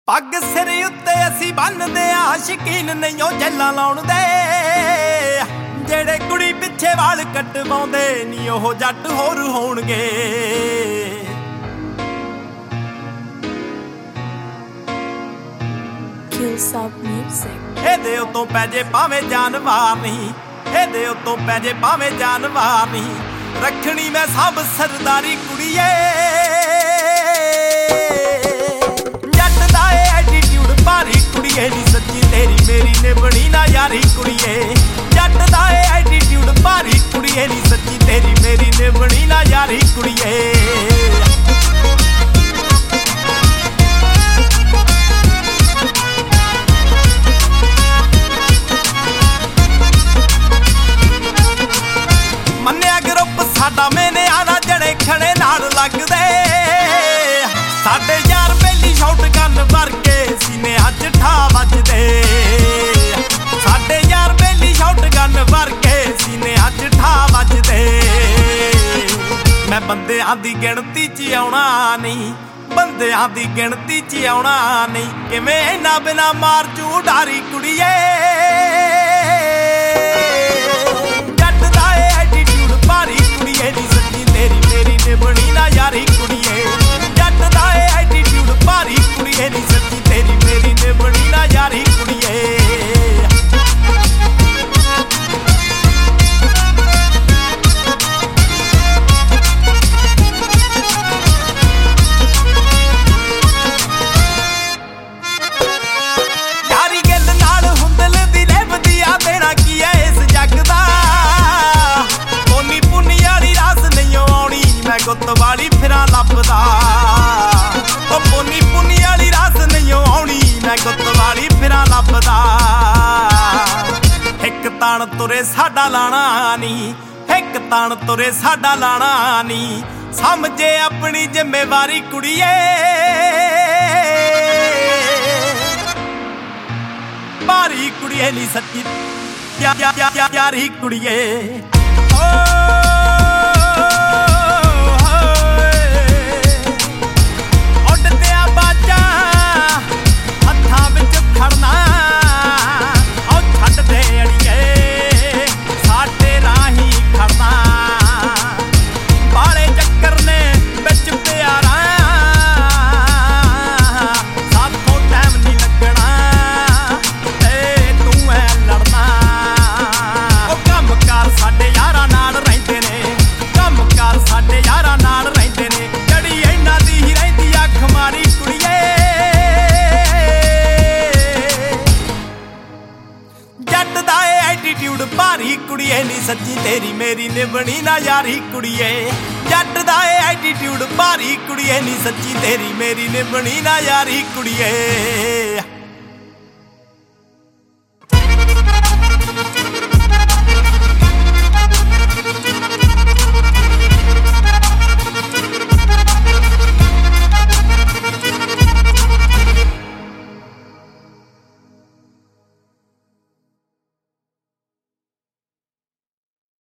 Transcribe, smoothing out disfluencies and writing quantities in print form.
पग सिर उत्ते असी बन्नदे आ शकीन नहीं ओ जैलां लाउण दे जेड़े कुड़ी पिछे वाल कटवाउंदे नी ओह जट होर होणगे। ਇਹਦੇ ਉਤੋਂ ਪੈ ਜੇ ਭਾਵੇਂ ਜਾਨਵਾਰ ਨਹੀਂ, ਇਹਦੇ ਉਤੋਂ ਪੈ ਜੇ ਭਾਵੇਂ ਜਾਨਵਾਰ ਨਹੀਂ, ਰੱਖਣੀ ਮੈਂ ਸਭ ਸਰਦਾਰੀ ਕੁੜੀਏ। ਜੱਟ ਦਾ ਏ ਐਟੀਟਿਊਡ ਭਾਰੀ ਕੁੜੀਏ ਨੀ ਸੱਚੀ ਤੇਰੀ ਮੇਰੀ ਨੇ ਬਣੀ ਨਾ ਯਾਰੀ ਕੁੜੀਏ। ਜੱਟ ਦਾ ਏ ਐਟੀਟਿਊਡ ਭਾਰੀ ਕੁੜੀਏ ਨੀ ਸੱਚੀ ਤੇਰੀ ਮੇਰੀ ਨੇ ਬਣੀ ਨਾ ਯਾਰੀ ਕੁੜੀਏ। ਸਾਡਾ ਮੈਨੇ ਆਣਾ ਜੜੇ ਖੜੇ ਨਾਲ ਲੱਗਦੇ ਸਾਡੇ ਯਾਰ ਬੇਲੀ ਸ਼ਾਟ ਗਨ ਵਰਗੇ ਸੀਨੇ ਅੱਜ ਠਾ ਵੱਜਦੇ। ਸਾਡੇ ਯਾਰ ਬੇਲੀ ਸ਼ਾਟ ਗਨ ਵਰਗੇ ਸੀਨੇ ਅੱਜ ਠਾ ਵੱਜਦੇ। ਮੈਂ ਬੰਦਿਆਂ ਦੀ ਗਿਣਤੀ 'ਚ ਆਉਣਾ ਨਹੀਂ, ਬੰਦਿਆਂ ਦੀ ਗਿਣਤੀ 'ਚ ਆਉਣਾ ਨਹੀਂ, ਕਿਵੇਂ ਇਹਨਾਂ ਬਿਨਾ ਮਾਰ ਜੂ ਡਾਰੀ ਕੁੜੀਏ। ਭਾਰੀ ਕੁੜੀਏ ਨੀ ਸੱਚੀ ਤੇਰੀ ਮੇਰੀ ਨੇ ਬਣੀ ਨਾ ਯਾਰੀ ਕੁੜੀਏ। ਜੱਟ ਦਾ ਏ ਐਟੀਟਿਊਡ ਭਾਰੀ ਕੁੜੀਏ ਨੀ ਸੱਚੀ ਤੇਰੀ ਮੇਰੀ ਨੇ ਬਣੀ ਨਾ ਯਾਰੀ ਕੁੜੀਏ। ਯਾਰੀ ਗੱਲ ਨਾਲ ਹੁੰਦਲ ਦੀ ਲੈਵਦੀ ਆ ਦੇਣਾ ਕੀ ਐ ਇਸ ਜੱਗ ਦਾ। ਗੁੱਤ ਵਾਲੀ ਫਿਰਾਂ ਲੱਭਦਾ ਉਹ ਪੋਨੀ ਪੁੰਨੀ ਵਾਲੀ ਰਾਸ ਨਹੀਂ ਆਉਣੀ, ਮੈਂ ਗੁੱਤ ਵਾਲੀ ਫਿਰਾਂ ਲੱਭਦਾ। ਇੱਕ ਤਾਣ ਤੁਰੇ ਸਾਡਾ ਲਾਣਾ ਨੀ, ਇੱਕ ਤਾਣ ਤੁਰੇ ਸਾਡਾ ਲਾਣਾ ਨੀ, ਸਮਝੇ ਆਪਣੀ ਜ਼ਿੰਮੇਵਾਰੀ ਕੁੜੀਏ। ਭਾਰੀ ਕੁੜੀਏ ਨੀ ਸੱਚੀ ਯਾਰੀ ਕੁੜੀਏ। ਐਟੀਟਿਊਡ ਭਾਰੀ ਕੁੜੀਏ ਨੀ ਸੱਚੀ ਤੇਰੀ ਮੇਰੀ ਨੇ ਬਣੀ ਨਾ ਯਾਰੀ ਕੁੜੀਏ। ਜੱਟ ਦਾ ਏ ਐਟੀਟਿਊਡ ਭਾਰੀ ਕੁੜੀਏ ਨੀ ਸੱਚੀ ਤੇਰੀ ਮੇਰੀ ਨੇ ਬਣੀ ਨਾ ਯਾਰੀ ਕੁੜੀਏ।